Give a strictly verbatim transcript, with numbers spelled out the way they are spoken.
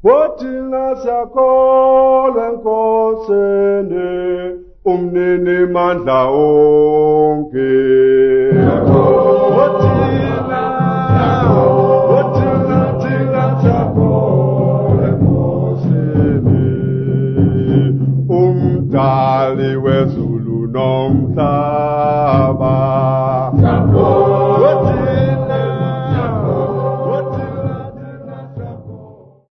Bothina siyakholwa enkosini umnini mandla onke. Bothina, bothina thina siyakholwa enkosini umdali wezulu nomhlaba.